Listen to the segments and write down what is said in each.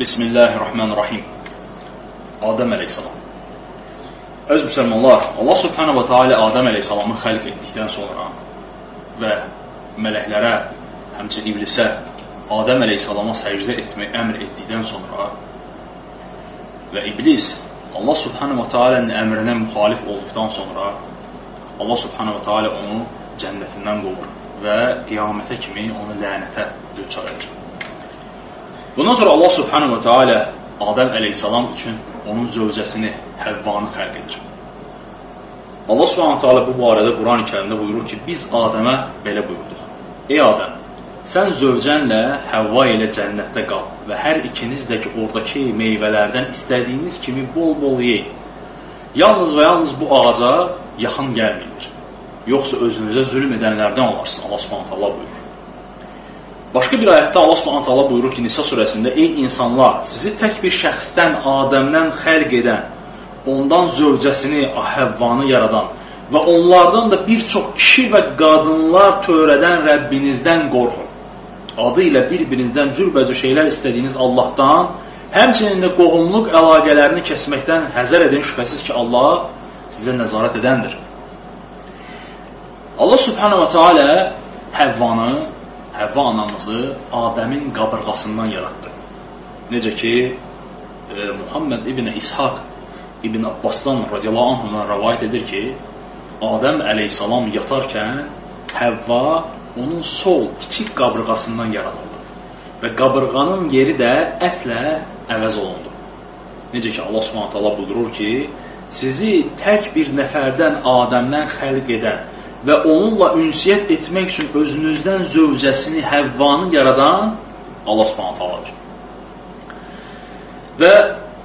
Bismillahirrahmanirrahim. Adəm əleyhissalam. Əziz müsəlmanlar, Allah subhanahu wa ta'ala Adəm əleyhissalamı xəlq etdikdən sonra və mələklərə, həmçinin iblisə Adəm əleyhissalama səcdə etməyi əmr etdikdən sonra və iblis Allah subhanahu wa ta'ala'nın əmrinə müxalif olduqdan sonra Allah subhanahu wa ta'ala onu cənnətindən qovur və qiyamətə kimi onu lənətə düçar edir. Bundan sonra Allah subhanahu wa ta'ala Adəm əleyhissalam üçün onun zövcəsini, Həvvanı xəlq edir. Allah subhanahu wa ta'ala bu barədə Quran-ı Kərimdə buyurur ki, biz Adəmə belə buyurduq. Ey Adəm, sən zövcənlə Həvva ilə cənnətdə qal və hər ikiniz də ki, oradakı meyvələrdən istədiyiniz kimi bol-bol yeyin. Yalnız və yalnız bu ağaca yaxın gəlməyindir. Yoxsa özünüzə zülm edənlərdən olarsınız, Allah subhanahu wa ta'ala buyurur. Başqa bir ayətdə Allah subhanahu wa ta'ala buyurur ki, Nisa surəsində, ey insanlar, sizi tək bir şəxsdən, Adəmdən xəlq edən, ondan zövcəsini, Həvvanı yaradan və onlardan da bir çox kişi və qadınlar törədən Rəbbinizdən qorxun. Adı ilə bir-birinizdən cürbəcür şeylər istədiyiniz Allahdan, həmçinin də qohumluq əlaqələrini kəsməkdən həzər edin, şübhəsiz ki, Allah sizə nəzarət edəndir. Allah subhanahu wa ta'ala Həvva anamızı Adəmin qabırğasından yaratdı. Necə ki, Muhammed ibn İshaq ibn Abbasdan radiyallahu anhundan rəvayət edir ki, Adəm əleyhissalam yatarkən Həvva onun sol kiçik qabırğasından yaradıldı və qabırğanın yeri də ətlə əvəz olundu. Necə ki, Allah subhanahu ta'ala buyurur ki, sizi tək bir nəfərdən Adəmdən xəlq edən və onunla ünsiyyət etmək üçün özünüzdən zövcəsini, Həvvanı yaradan Allah subhanahu ta'aladır. Və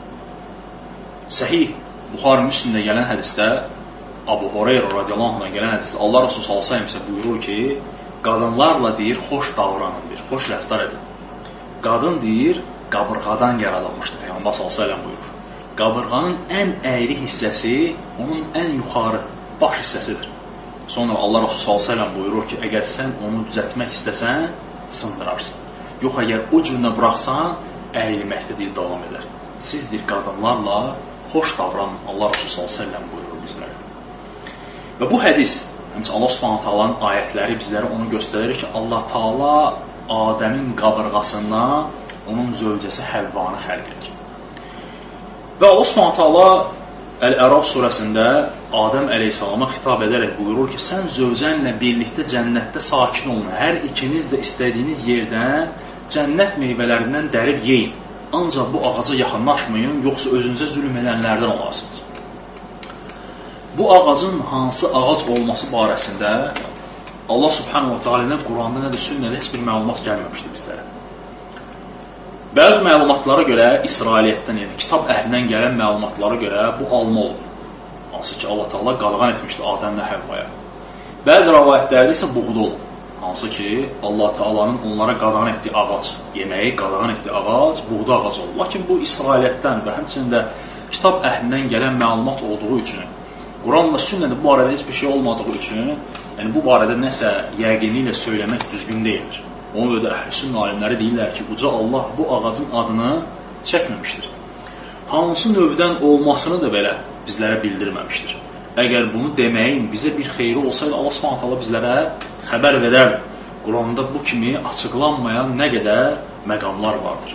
Səhih Buxari Müslimdə gələn hədisdə Abu Hureyra radiyallahu anhdan gələn hədisdə Allah Resulü sallallahu əleyhi və səlləm buyurur ki, qadınlarla deyir, xoş davranın, deyir, xoş rəftar edin. Qadın deyir, qabırğadan yaradılmışdır, Peyğəmbər sallallahu əleyhi və səlləm buyurur. Qabırğanın ən əyri hissəsi onun ən yuxarı baş hissəsidir. Sonra Allah Resulü sallallahu əleyhi və səlləm buyurur ki, əgər sən onu düzəltmək istəsən, sındırarsan. Yox, əgər o cürünə buraxsan, əyilməkdə deyir, davam edər. Sizdir qadınlarla xoş davranın, Allah Resulü sallallahu əleyhi və səlləm buyurur bizlərə. Və bu hədis, həmçinin Allah subhanahu ta'alanın ayətləri bizlərə onu göstərir ki, Allah Taala Adəmin qabırğasından onun zövcəsi Həvvanı xəlq edir. Və Allah subhanahu ta'ala Əl-Əraf surəsində Adəm əleyhissalama xitab edərək buyurur ki, sən zövcənlə birlikdə cənnətdə sakin olun, hər ikiniz də istədiyiniz yerdən cənnət meyvələrindən dərib yeyin. Ancaq bu ağaca yaxınlaşmayın, yoxsa özünüzə zülm edənlərdən olarsınız. Bu ağacın hansı ağac olması barəsində Allah subhanahu wa ta'ala nə Quranda, nə də sünnədə heç bir məlumat gəlməmişdir bizlərə. Bəzi məlumatlara görə, İsrailiyyətdən, yəni kitab əhlindən gələn məlumatlara görə bu alma olur. Hansı ki, Allah Taala qadağan etmişdir Adəmlə Həvvaya. Bəzi rəvayətlərdə isə buğda olur. Hansı ki, Allah Taalanın onlara qadağan etdiyi ağac, yeməyi qadağan etdiyi ağac, buğda ağacı olur. Lakin bu İsrailiyyətdən və həmçinin də kitab əhlindən gələn məlumat olduğu üçün, Quran və sünnədə bu barədə heç bir şey olmadığı üçün, yəni bu barədə nəsə yəqini ilə söyləmək düzgün deyildir. Ona görə də əhl-i alimləri deyirlər ki, uca Allah bu ağacın adını çəkməmişdir. Hansı növdən olmasını da belə bizlərə bildirməmişdir. Əgər bunu deməyin bizə bir xeyri olsaydı, Allah subhanahu ta'ala bizlərə xəbər verər. Quranda bu kimi açıqlanmayan nə qədər məqamlar vardır.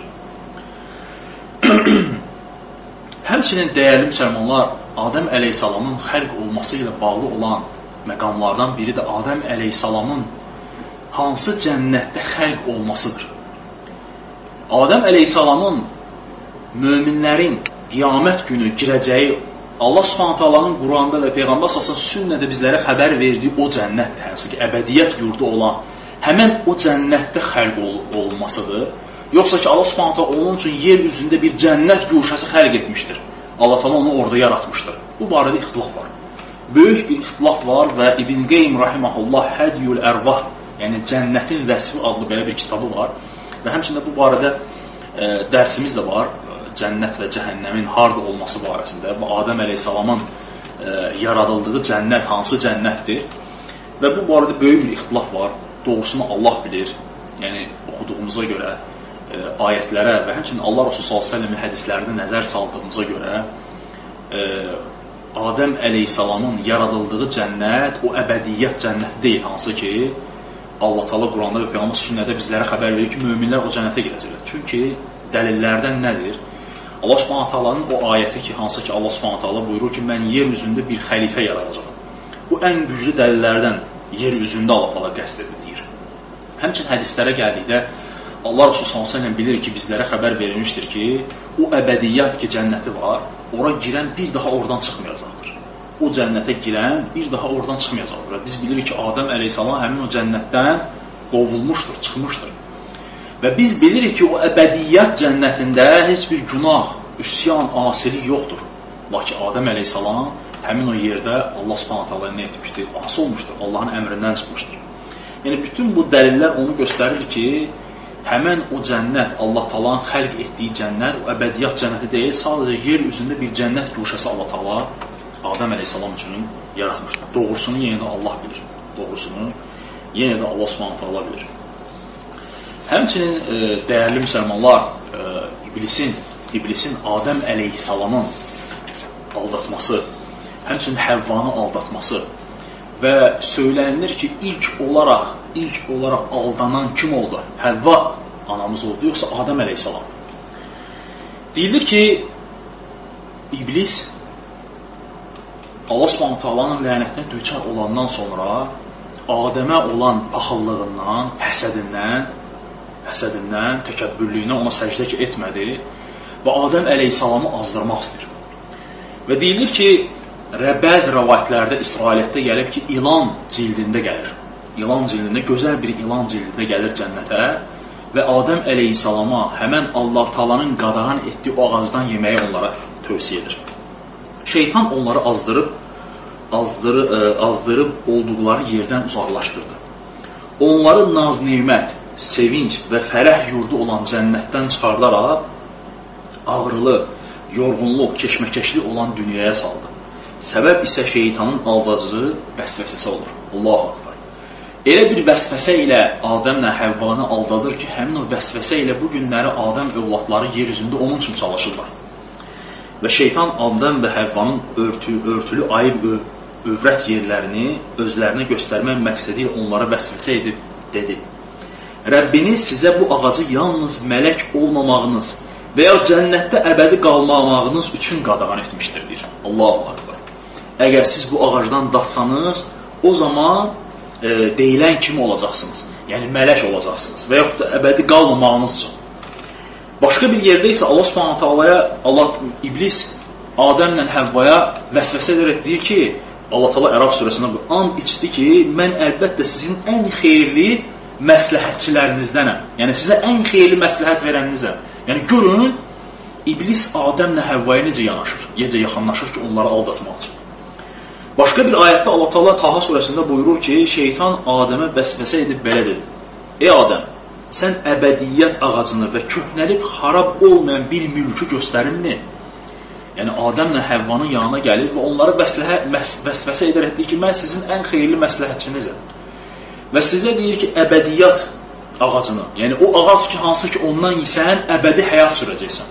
Həmçinin dəyərli müsəlmanlar, Adəm əleyhissalamın xəlq olması ilə bağlı olan məqamlardan biri də Adəm əleyhissalamın hansı cənnətdə xəlq olmasıdır. Adəm əleyhissalamın möminlərin qiyamət günü girəcəyi Allah subhanahu ta'alanın Quranda və Peyğəmbər sallallahu sünnədə bizlərə xəbər verdiyi o cənnətdir, hansı ki, əbədiyyət yurdu olan həmən o cənnətdə xəlq olmasıdır. Yoxsa ki, Allah subhanahu ta'ala onun üçün yer üzündə bir cənnət guşəsi xəlq etmişdir. Allah ta'ala onu orada yaratmışdır. Bu barədə ixtilaf var. Böyük bir ixtilaf var və İbn Qeym rahimehullah Hədyül Ərvah, yəni Cənnətin Vəsfi adlı belə bir kitabı var və həmçində bu barədə dərsimiz də var, cənnət və cəhənnəmin harda olması barəsində və Adəm əleyhissalamın yaradıldığı cənnət hansı cənnətdir və bu barədə böyük bir ixtilaf var. Doğrusunu Allah bilir, yəni oxuduğumuza görə ayətlərə və həmçinin Allah Rasulü s.ə.v-in hədislərinə nəzər saldığımıza görə Adəm əleyhissalamın yaradıldığı cənnət o əbədiyyət cənnəti deyil, hansı ki Allah Teala Quranda və Peyğəmbər sünnədə bizlərə xəbər verir ki, möminlər o cənnətə girəcəklər. Çünki dəlillərdən nədir? Allah Subhanahu taalanın o ayəti ki, hansı ki Allah Subhanahu taala buyurur ki, mən yer üzündə bir xəlifə yaradacağam. Bu ən güclü dəlillərdən yer üzündə Allah Teala qəsd edir. Həmçinin hədislərə gəldikdə Allah Rasulü s.ə.v bilir ki, bizlərə xəbər verilmişdir ki, o əbədiyyət ki, cənnəti var, ora girən bir daha oradan çıxmayacaqdır. O cənnətə girən bir daha oradan çıxmayacaqdır. Və biz bilirik ki, Adəm əleyhissalam həmin o cənnətdən qovulmuşdur, çıxmışdır. Və biz bilirik ki, o əbədiyyət cənnətində heç bir günah, üsyan, asilik yoxdur. Lakin Adəm əleyhissalam həmin o yerdə Allah subhanahu ta'ala nə etmişdir? Asi olmuşdur, Allahın əmrindən çıxmışdır. Yəni, bütün bu dəlillər onu göstərir ki, həmən o cənnət, Allah Taala'nın xəlq etdiyi cənnət, o əbədiyyət cənnəti deyil, sadəcə yer üzündə bir cənnət guşəsi Allah Taala Adəm əleyhissalam üçün yaratmışdır. Doğrusunu yenə də Allah bilir. Doğrusunu yenə də Allah Subhanahu taala bilir. Həmçinin dəyərli müsəlmanlar, iblisin Adəm əleyhissalamın aldatması, həmçinin Həvvanı aldatması və söylənilir ki, ilk olaraq aldanan kim oldu? Həvva anamız oldu, yoxsa Adəm əleyhissalam? Deyilir ki, iblis Allah Subhanahu taalanın lənətinə düçar olandan sonra Adəmə olan paxıllığından, həsədindən, təkəbbürlüyünə ona səcdə ki etmədi və Adəm əleyhissalamı azdırmaq istəyir. Və deyilir ki, bəzi rəvayətlərdə İsrailiyyətdə gəlib ki, ilan cildində gəlir. İlan cildində, gözəl bir ilan cildində gəlir cənnətə və Adəm əleyhissalama həmən Allah Taala'nın qadağan etdiyi o ağacdan yeməyi onlara tövsiyə edir. Şeytan onları azdırıb olduqları yerdən uzaqlaşdırdı. Onları naz-nimət, sevinç və fərəh yurdu olan cənnətdən çıxardaraq ağrılı, yorğunluq, keşməkeşli olan dünyaya saldı. Səbəb isə şeytanın aldadıcı vəsvəsəsi olur. Allahu Akbar. Elə bir vəsvəsə ilə Adəmlə Həvvanı aldadır ki, həmin o vəsvəsə ilə bu günləri Adəm övladları yer üzündə onun üçün çalışırlar. Və şeytan Adəm və Həvvanın örtülü ayıb övrət yerlərini özlərinə göstərmək məqsədi ilə onlara vəsvəsə edib dedi. Rəbbiniz sizə bu ağacı yalnız mələk olmamağınız və ya cənnətdə əbədi qalmamağınız üçün qadağan etmişdir, deyir. Allahu Akbar. Əgər siz bu ağacdan datsanız, o zaman deyilən kimi olacaqsınız. Yəni mələk olacaqsınız və yaxud da əbədi qalmamağınız üçün. Başqa bir yerdə isə Allah Subhanahu taala'ya iblis Adəmlə Həvvaya vəsvəsə edərək deyir ki, Allah Taala Ərəf surəsində bu and içdi ki, mən əlbəttə sizin ən xeyirli məsləhətçilərinizdənəm. Yəni sizə ən xeyirli məsləhət verəninizəm. Yəni görün, iblis Adəmlə Həvvaya necə yanaşır, necə yaxınlaşır ki, onları aldatmaq üçün. Başqa bir ayətdə Allah Taala Taha surəsində buyurur ki, şeytan Adəmə vəsvəsə edib belə dedi. Ey Adəm, sən əbədiyyət ağacını və köhnəlib xarab olmayan bir mülkü göstərinmi? Yəni Adəmlə Həvvanın yanına gəlir və onları vəsvəsə edərək deyir ki, mən sizin ən xeyirli məsləhətçinizəm. Və sizə deyir ki, əbədiyyət ağacını, yəni o ağac ki, hansı ki ondan yesən, əbədi həyat sürəcəksən.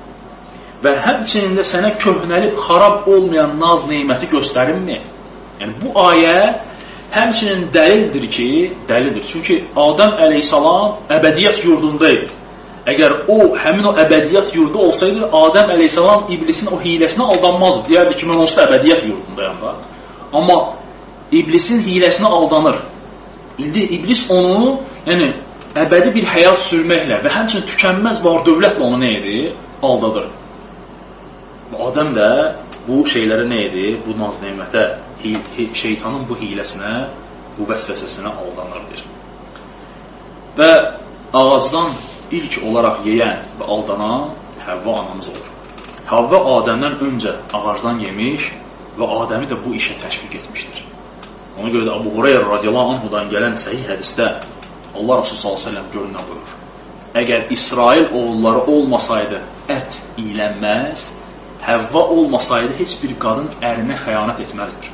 Və həmçinin də sənə köhnəlib xarab olmayan naz neyməti göstərinmi? Yəni bu ayə həmçinin dəlildir. Çünki Adəm əleyhissalam əbədiyyət yurdundaydı. Əgər həmin o əbədiyyət yurdu olsaydı, Adəm əleyhissalam iblisin o hiləsinə aldanmazdı. Deyərdi ki, mən onsuz da əbədiyyət yurdundayım da. Amma iblisin hiləsinə aldanır. İndi iblis onu, yəni əbədi bir həyat sürməklə və həmçinin tükənməz var dövlətlə onu nə edir? Aldadır. Adəm də bu şeylərə nə edir? Bu naz-nemətə, şeytanın bu hiləsinə, bu vəsvəsəsinə aldanırdır. Və ağacdan ilk olaraq yeyən və aldanan Həvva anamız olur. Həvva Adəmdən öncə ağacdan yemiş və Adəmi də bu işə təşviq etmişdir. Ona görə də Əbu Hureyra radiyallahu anhudan gələn səhih hədisdə Allah Rasulü sallallahu əleyhi və səlləm görünə buyurur. Əgər İsrail oğulları olmasaydı ət yiyilənməz, Həvva olmasaydı heç bir qadın ərinə xəyanət etməzdir.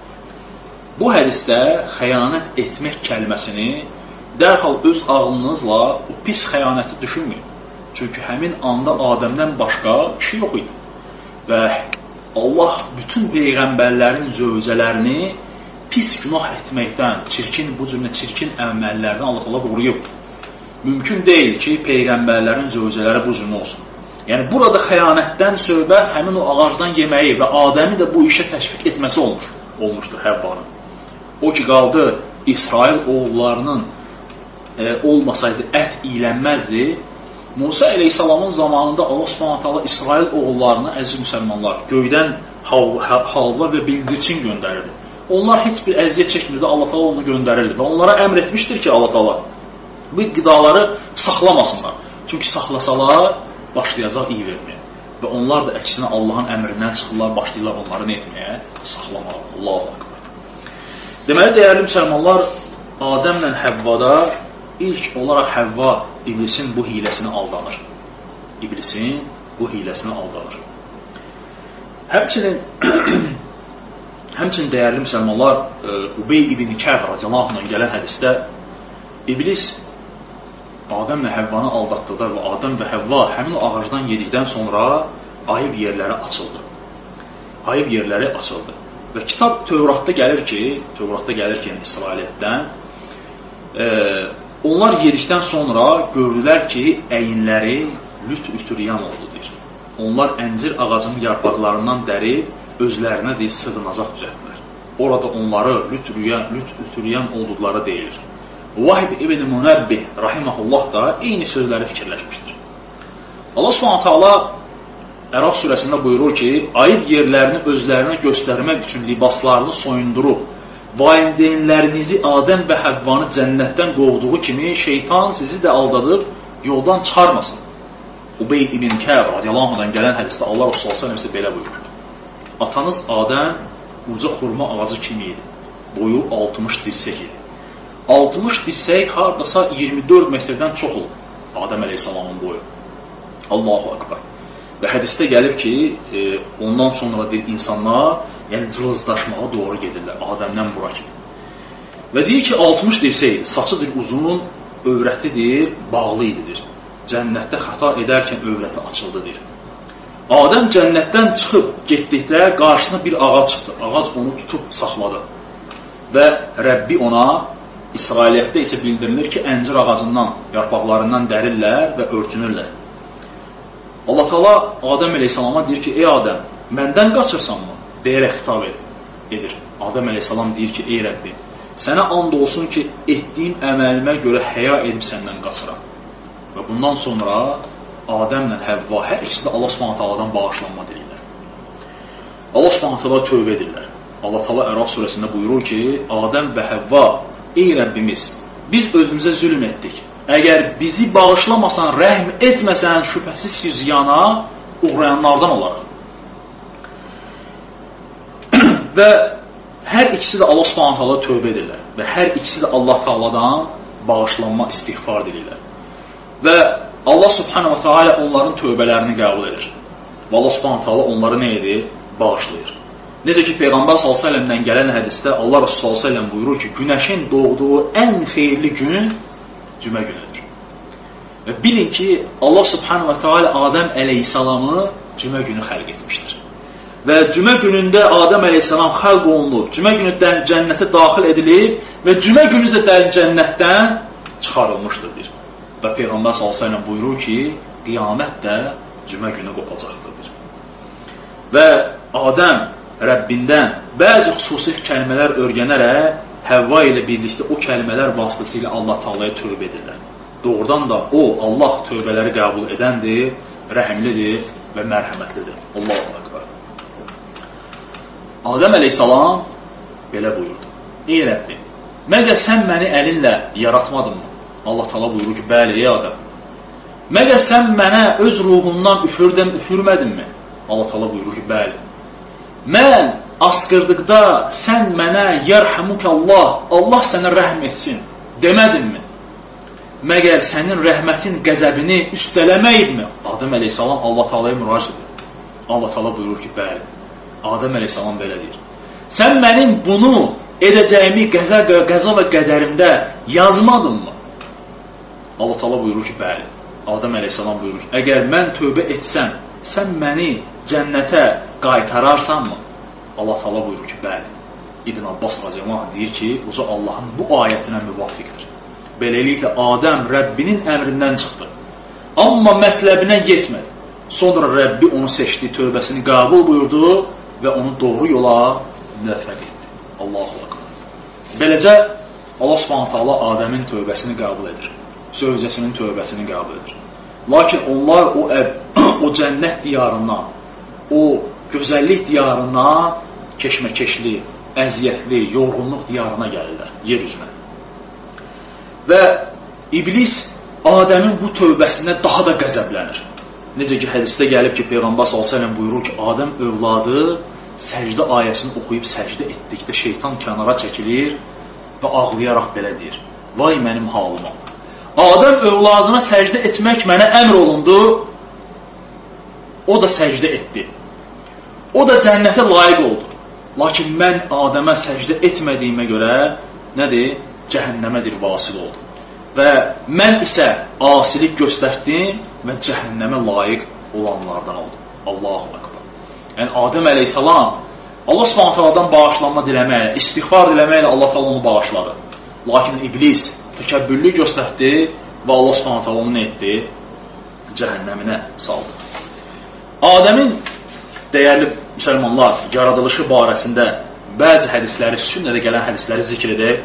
Bu hədisdə xəyanət etmək kəlməsini dərhal öz ağlınızla o pis xəyanəti düşünməyin. Çünki həmin anda Adəmdən başqa kişi yox idi. Və Allah bütün peyğəmbərlərin zövcələrini pis günah etməkdən, bu cür çirkin əməllərdən Allah qoruyub. Mümkün deyil ki, peyğəmbərlərin zövcələri bu cür olsun. Yəni, burada xəyanətdən söhbət həmin o ağacdan yeməyi və Adəmi də bu işə təşviq etməsi olmuşdur Həvvanın. O ki, qaldı İsrail oğullarının olmasaydı ət iyilənməzdi. Musa əleyhissalamın zamanında Allah Subhanahu taala İsrail oğullarına, əziz müsəlmanlar, göydən halva və bildirçin göndərirdi. Onlar heç bir əziyyət çəkmirdi, Allah taala onu göndərirdi və onlara əmr etmişdir ki, Allah taala bu qidaları saxlamasınlar. Çünki saxlasalar başlayacaq iyi verməyə. Və onlar da əksinə Allahın əmrindən çıxırlar, başlayırlar onları nə etməyə? Saxlamağa. Allahu Akbar. Deməli, dəyərli müsəlmanlar, Adəmlə Həvvada ilk olaraq Həvva iblisin bu hiləsini aldanır. İblisin bu hiləsini aldanır. Həmçinin dəyərli müsəlmanlar, Ubey ibn Kəb radiyallahu anhdan gələn hədisdə iblis Adəmlə Həvvanı aldatdıqda və Adəm və Həvva həmin o ağacdan yedikdən sonra ayıb yerləri açıldı. Ayıb yerləri açıldı. Və kitab Tövratda gəlir ki, yəni İsrailiyyətdən, onlar yedikdən sonra gördülər ki, əyinləri lüt ütüryan oldudur. Onlar əncir ağacının yarpaqlarından dərib, özlərinə sığınacaq düzəltdilər. Orada onları lüt ütüryan olduqları deyilir. Vahib ibn Münebbih rahimehullah da eyni sözləri fikirləşmişdir. Allah Subhanahu taala Əraf surəsində buyurur ki, ayıb yerlərini özlərinə göstərmək üçün libaslarını soyundurub, valideynlərinizi Adəm və Həvvanı cənnətdən qovduğu kimi şeytan sizi də aldadır, yoldan çıxarmasın. Ubey ibn Kəb radiyallahu anhdan gələn hədisdə Allah Resulü sallallahu əleyhi və səlləm belə buyurur. Atanız Adəm uca xurma ağacı kimi idi. Boyu 60 dirsək idi. 60 dirsək hardasa 24 metrdən çox olub Adəm əleyhissalamın boyu. Allahu Akbar. Və hədisdə gəlib ki, ondan sonra insanlar yəni cılızdaşmağa doğru gedirlər Adəmdən bura kimi. Və deyir ki, 60 dirsək, saçıdır uzun, övrətidir, bağlı ididir. Cənnətdə xəta edərkən övrəti açıldıdır. Adəm cənnətdən çıxıb getdikdə qarşısına bir ağac çıxdı. Ağac onu tutub saxladı. Və Rəbbi ona, İsrailiyyətdə isə bildirilir ki, əncir ağacından, yarpaqlarından dərirlər və örtünürlər. Allah Taala Adəm əleyhissalama deyir ki, ey Adəm, məndən qaçırsanmı? Deyərək xitab edir. Adəm əleyhissalam deyir ki, ey Rəbbi, sənə and olsun ki, etdiyim əməlimə görə həya edib səndən qaçıram. Və bundan sonra Adəmlə Həvva hər ikisi də Allah Subhanahu taaladan bağışlanma deyirlər. Allah Subhanahu taala tövbə edirlər. Allah Taala Əraf surəsində buyurur ki, Adəm və Həvva, ey Rəbbimiz, biz özümüzə zülm etdik. Əgər bizi bağışlamasan, rəhm etməsən, şübhəsiz ki, ziyana uğrayanlardan olaraq. Və hər ikisi də Allah Subhanahu taala tövbə edirlər. Və hər ikisi də Allah Taaladan bağışlanma, istiğfar edirlər. Və Allah Subhanahu taala onların tövbələrini qəbul edir. Və Allah Subhanahu taala onları nə edir? Bağışlayır. Necə ki, Peyğəmbər s.ə.v-dən gələn hədisdə Allah Resulü s.ə.v buyurur ki, günəşin doğduğu ən xeyirli gün cümə günüdür. Və bilin ki, Allah Subhanahu taala Adəm əleyhissalamı cümə günü xəlq etmişdir. Və cümə günündə Adəm əleyhissalam xəlq olunub, cümə günü cənnətə daxil edilib və cümə günü də cənnətdən çıxarılmışdır. Və Peyğəmbər s.ə.v buyurur ki, qiyamət də cümə günü qopacaqdır. Və Adəm Rəbbindən bəzi xüsusi kəlmələr öyrənərək Həvva ilə birlikdə o kəlmələr vasitəsilə Allah Taalaya tövbə edirlər. Doğrudan da o, Allah tövbələri qəbul edəndir, rəhimlidir və mərhəmətlidir. Allahu Akbar. Adəm əleyhissalam belə buyurdu. Ey Rəbbim, məgər sən məni əlinlə yaratmadınmı? Allah Taala buyurur ki, bəli, ey Adəm. Məgər sən mənə öz ruhundan üfürmədinmi? Allah Taala buyurur ki, bəli. Mən asqırdıqda sən mənə yərhamukallah, Allah sənə rəhm etsin demədinmi? Məgər sənin rəhmətin qəzəbini üstələməyibmi? Adəm əleyhissalam Allah Taalaya müraciət edir. Allah Taala buyurur ki, bəli. Adəm əleyhissalam belə deyir. Sən mənim bunu edəcəyimi qəza və qədərimdə yazmadınmı? Allah Taala buyurur ki, bəli. Adəm əleyhissalam buyurur ki, əgər mən tövbə etsəm, sən məni cənnətə qaytararsanmı? Allah Taala buyurur ki, bəli. İbn Abbas radiyallahu anh deyir ki, uca Allahın bu ayətinə müvafiqdir. Beləliklə, Adəm Rəbbinin əmrindən çıxdı. Amma mətləbinə yetmədi. Sonra Rəbbi onu seçdi, tövbəsini qəbul buyurdu və onu doğru yola müvəffəq etdi. Allahu Akbar. Beləcə, Allah Subhanahu taala Adəmin tövbəsini qəbul edir. Zövcəsinin tövbəsini qəbul edir. Lakin onlar o cənnət diyarından, o gözəllik diyarından keşməkeşli, əziyyətli, yorğunluq diyarına gəlirlər, yer üzünə. Və İblis Adəmin bu tövbəsinə daha da qəzəblənir. Necə ki, hədisdə gəlib ki, Peyğəmbər s.ə.v buyurur ki, Adəm övladı səcdə ayəsini oxuyub səcdə etdikdə şeytan kənara çəkilir və ağlayaraq belə deyir, vay mənim halıma. Adəm övladına səcdə etmək mənə əmr olundu, o da səcdə etdi. O da cənnətə layiq oldu. Lakin mən Adəmə səcdə etmədiyimə görə, nədir? Cəhənnəmədir vasil oldu. Və mən isə asilik göstərdim və cəhənnəmə layiq olanlardan oldum. Allahu Akbar. Yəni Adəm əleyhissalam Allah Subhanahu bağışlanma diləməklə, istiğfar diləməklə Allah Taala onu bağışladı. Lakin İblis təkəbbürlü göstərdi və Allah Subhanahu onu nə etdi? Cəhənnəminə saldı. Adəmin dəyərli müsəlmanlar yaradılışı barəsində bəzi hədisləri, sünnədə gələn hədisləri zikr edək.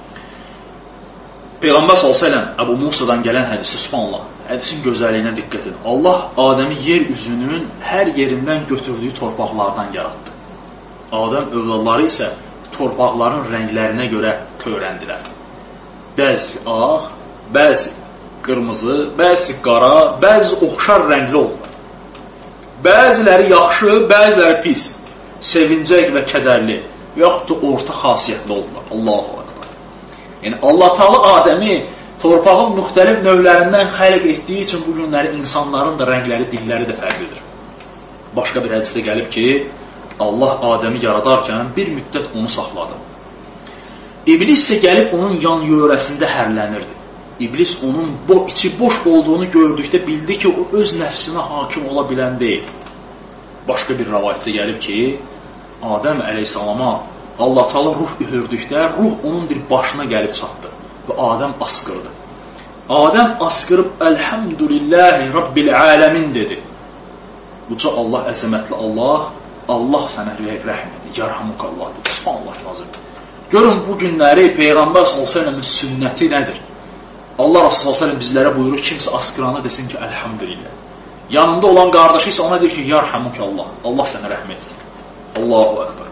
Peyğəmbər s.ə.v Əbu Musadan gələn hədisi, subhanallah, hədisin gözəlliyinə diqqət edin. Allah Adəmi yer üzünün hər yerindən götürdüyü torpaqlardan yaratdı. Adəm övladları isə torpaqların rənglərinə görə törəndilər. Bəzi ağ, bəzi qırmızı, bəzi qara, bəzi oxşar rəngli oldular. Bəziləri yaxşı, bəziləri pis, sevincək və kədərli, yaxud da orta xasiyyətli oldular. Allahu Akbar. Yəni, Allah Taala Adəmi torpağın müxtəlif növlərindən xəlq etdiyi üçün bu günləri insanların da rəngləri, dilləri də fərqlidir. Başqa bir hədisdə gəlib ki, Allah Adəmi yaradarkən bir müddət onu saxladı. İblis isə gəlib onun yan yörəsində hərlənirdi. İblis onun içi boş olduğunu gördükdə bildi ki, o öz nəfsinə hakim ola bilən deyil. Başqa bir rəvayətdə gəlib ki, Adəm əleyhissalama Allah Taala ruh üfürdükdə, ruh onun bir başına gəlib çatdı və Adəm asqırdı. Adəm asqırıb, Elhamdülillahi Rabbil aləmin dedi. Uca Allah, əzəmətli Allah, Allah sənə rəhm edir, yarhamukallah dedi. Subhanallah lazım. Görün bu günləri Peyğəmbər s.ə.v-in sünnəti nədir? Allah Rasulü s.ə.v bizlərə buyurur, kimsə asqırana desin ki, Elhamdülillah. Yanında olan qardaşı isə ona deyir ki, yarhamukallah, Allah sənə rəhm etsin. Allahu Akbar.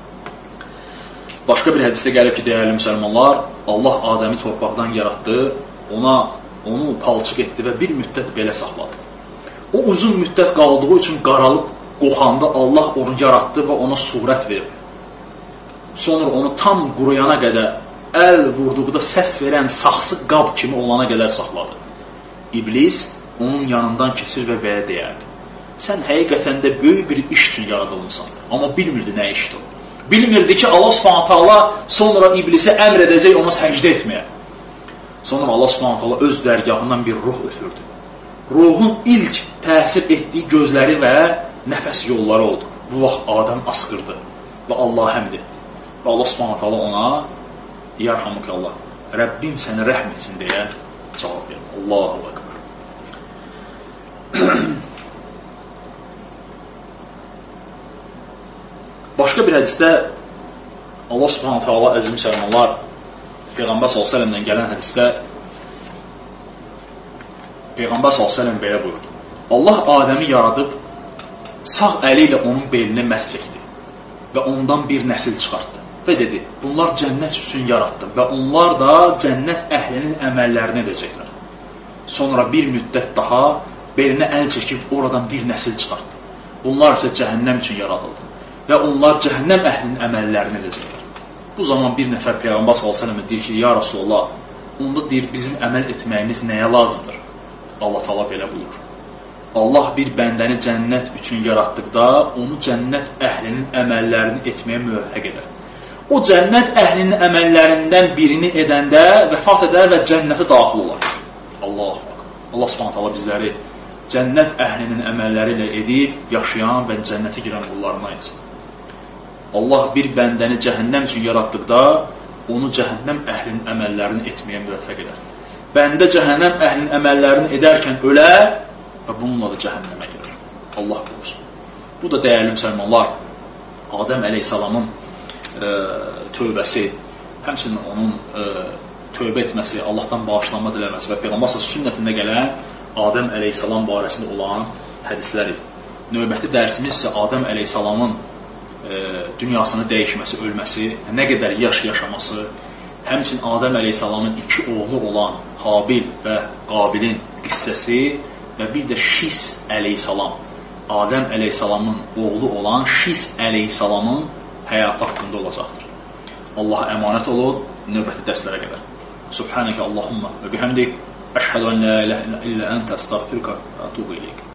Başqa bir hədisdə gəlib ki, dəyərli müsəlmanlar, Allah Adəmi torpaqdan yaratdı, onu palçıq etdi və bir müddət belə saxladı. O uzun müddət qaldığı üçün qaralıb, qoxanda Allah onu yaratdı və ona surət verdi. Sonra onu tam quruyana qədər, əl vurduqda səs verən saxsı qab kimi olana qədər saxladı. İblis onun yanından keçir və belə deyərdi. Sən həqiqətən də böyük bir iş üçün yaradılmışsan, amma bilmirdi nə işdir o. Bilmirdi ki, Allah Subhanahu taala sonra İblisə əmr edəcək ona səcdə etməyə. Sonra Allah Subhanahu taala öz dərgahından bir ruh ötürdü. Ruhun ilk təsir etdiyi gözləri və nəfəs yolları oldu. Bu vaxt Adəm asqırdı və Allah həmd etdi. Və Allah Subhanahu taala ona yarhamukallah, Rəbbim səni rəhm etsin deyə cavab verdi. Allahu Akbar. Başqa bir hədisdə Allah Subhanahu taala əziz müsəlmanlar Peyğəmbər s.ə.v-dən gələn hədisdə Peyğəmbər s.ə.v belə buyurdu. Allah Adəmi yaradıb sağ əli ilə onun belinə məhz çəkdi və ondan bir nəsil çıxartdı və dedi, bunlar cənnət üçün yaratdım və onlar da cənnət əhlinin əməllərini edəcəklər. Sonra bir müddət daha belinə əl çəkib oradan bir nəsil çıxartdı. Bunlar isə cəhənnəm üçün yaradıldı və onlar cəhənnəm əhlinin əməllərini edəcəklər. Bu zaman bir nəfər Peyğəmbər s.ə.v deyir ki, ya Rasulullah, onda deyir, bizim əməl etməyimiz nəyə lazımdır? Allah Taala belə buyurur. Allah bir bəndəni cənnət üçün yaratdıqda, onu cənnət əhlinin əməllərini etməyə müvəffəq edər. O cənnət əhlinin əməllərindən birini edəndə vəfat edər və cənnətə daxil olar. Allah. Allah Subhanahu taala bizləri cənnət əhlinin əməlləri ilə edib yaşayan və cənnətə girən qullarından etsin. Allah bir bəndəni cəhənnəm üçün yaratdıqda onu cəhənnəm əhlinin əməllərini etməyə müvəffəq edər. Bəndə cəhənnəm əhlinin əməllərini edərkən ölər və bununla da cəhənnəmə girer. Allah qorusun. Bu da dəyərli müsəlmanlar, Adəm əleyhissalamın tövbəsi, həmçinin onun tövbə etməsi, Allahdan bağışlanma diləməsi və Peyğəmbər sünnətində gələn Adəm əleyhissalam barəsində olan hədislər idi. Növbəti dərsimiz isə Adəm əleyhissalamın dünyasını dəyişməsi, ölməsi, nə qədər yaşaması, həmçinin Adəm əleyhissalamın 2 oğlu olan Habil və Qabilin qissəsi və bir də Şis əleyhissalam, Adəm əleyhissalamın oğlu olan Şis əleyhissalamın həyatı haqqında olacaqdır. Allaha əmanət olun, növbəti dərslərə qədər. Subhanəkə Allahumma və bihamdik, əşhədu ən la ilahə illə əntə əstəğfiruka və ətubu ileyk.